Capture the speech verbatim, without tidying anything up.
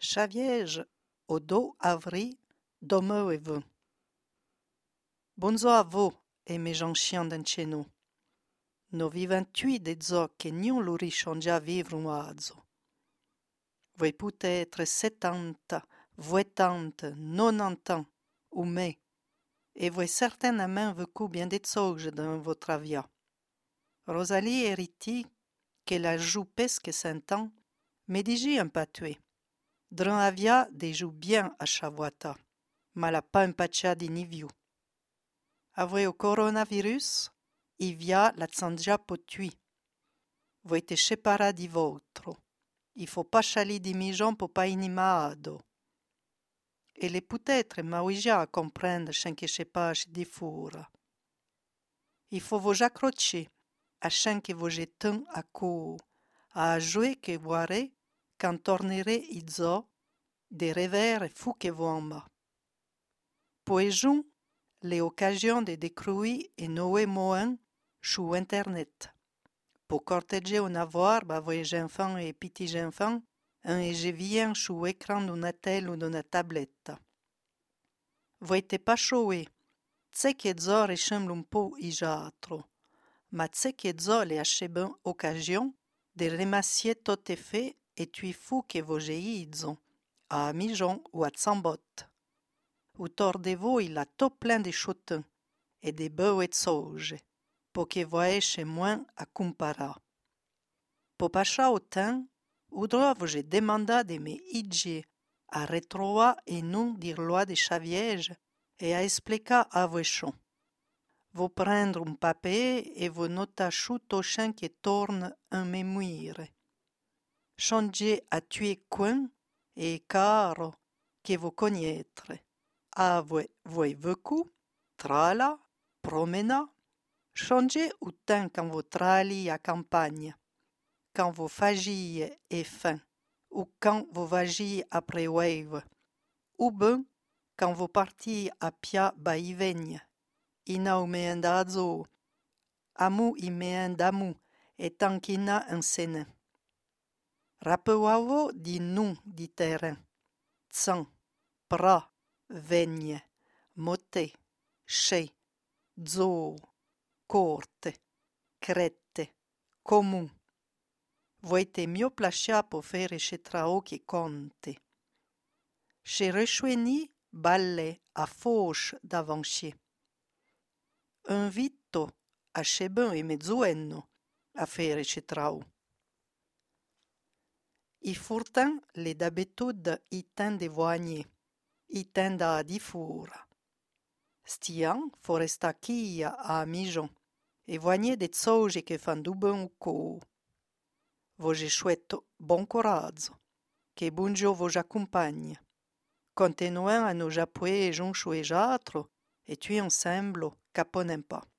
Xaviege o do avri domeu e veu. Bonzo a vo e me janchian d'encheno. No vivan tui de zo che niun lo richangia vivre un oazo. Voi peut-être settanta, vuitanta, nonanta ans, ou me, e voi certainement vecu bien de zogge dans votre via. Rosalie e Riti, che la joue pesque cent ans, me digi un patué. Dran avia de joue bien a chavoata, ma la pas impaccia di niviu. Avoi o coronavirus, i via la zangia potui. Voi te separa di vostro. Il faut pas chali di mijon po pas inimado. E le peut-être ma ouija a comprendre chen que sepage di fura. Il faut vos accrocher a chen que vos jetons a co, a jouer que voire quand tornere i zo de revers fou que vomma. Poejun le occasions de décroui e noé moen chou internet. Po corteger un avoir ba voyage enfants et petits enfants, un et je viens chou écran d'una telle ou d'una tabletta. Voite pas choué, tse che zo ressemble un po i jatro, ma tse che zo le acheben occasion de remassier tot e fait et tui fou che voge izo, a mijon ou a zambot. Ou torde voi la to plein de chotins et de beu et sauge, po che voesce moins a comparar. Po pascha o temps, udra voge demanda de me idje a retroa e non dir loi de Xaviege e a explicar a voechon. Vo prendre un papier e vo nota chut o chen che torne un memoire. Changer a tuer coin e caro che vo connaître. A voi voi vecu, trala, promena. Changer o temps quand vo trali a campagne. Quand vo fagille e fin, ou quand vo vagille après wave, ou ben quand vo parti a pia ba i vegna, ina o me andazo, amu i me andamu, e tankina un sene. Rapeuavo di non di terrain, tsan, pra, vegne, mote, che, zo, corte, crette, comun. Voite mio plascia po fere che trao che conte. Che rechueni balle a fauche d'avanchier. Un vitto a cheben e mezzuenno a fere che trao. I furtan le d'abitude i ten de voagner, i ten da di fura. Stian foresta chia a mijon e voagner de zauge che fan du ben u co. Voge chouetto bon corazzo, che bunjo voge accompagna. Continuem a nos appuyer jonchou e jatro, et tui ensemble caponem pas.